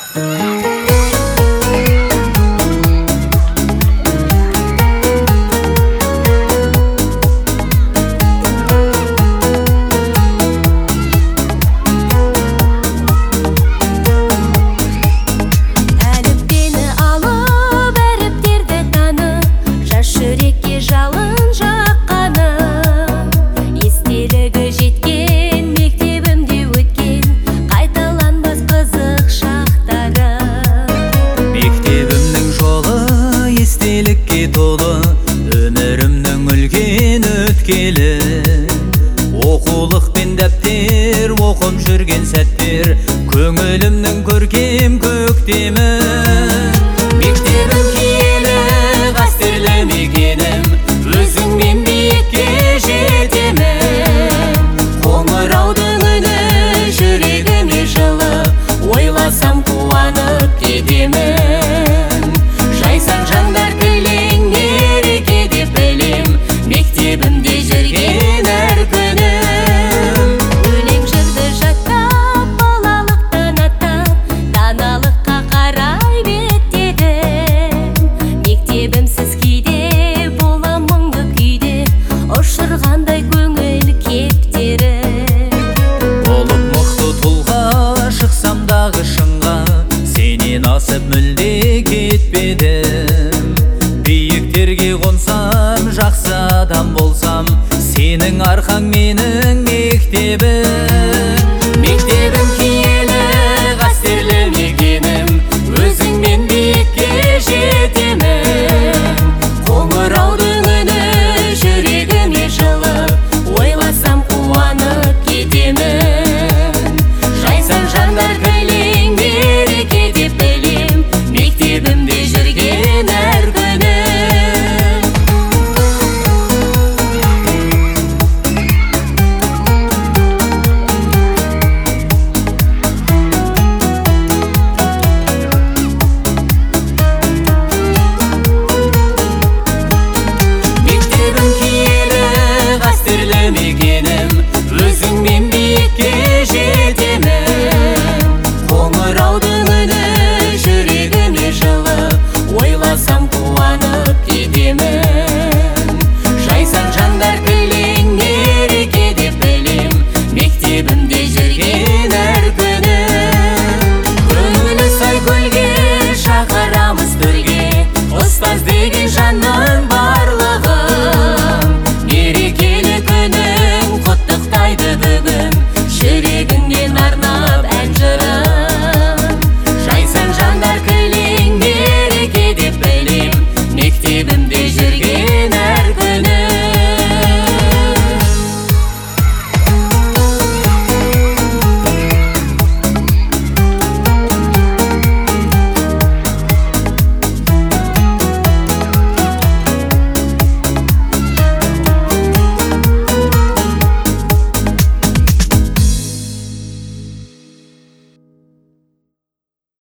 Оқулықпен дәптер оқып жүрген сәттер, көңілімнің көркем көктемі. Мектебім киелі, қастерлі мекенім, өзіңмен биікке жетемін. Қоңыраудың үні жүрегіме жылы, ойласам қуанып кетемін. Жайсаң жандар кілең мереке деп білем, мектебімде жүрген әр күнім. Өлең жырды жаттап, балалықтан аттап, даналыққа қарай беттедім. Мектебімсіз кейде болам мұңды күйде, ұшырғандай көңіл кептерім. Болып мықты тұлға шықсам дағы шыңға, сенен асып мүлде кетпедім. Биіктерге қонсам, жақсы адам болсам, сенің арқаң менің мектебім. Мектебім киелі, қастерлі мекенім, өзіңмен биікке жетемін. Қоңыраудың үні жүрегіме жылы, ойласам қуанып кетемін. Жайсаң жандар кілең мереке деп білем, мектебімде жүрген әр күнім. Мектебім киелі, қастерлі мекенім, өзіңмен биікке жетемін. Қоңыраудың үні жүрегіме жылы, ойласам қуанып кетемін. Жайсаң жандар кілең мереке деп білем, мектебімде жүрген әр күнім. Көңілі сай көлге шақырамыз бірге, ұстаз деген жанның барлығын. Мерекелі күнің құттықтайды бүгін, жүрегіңнен арна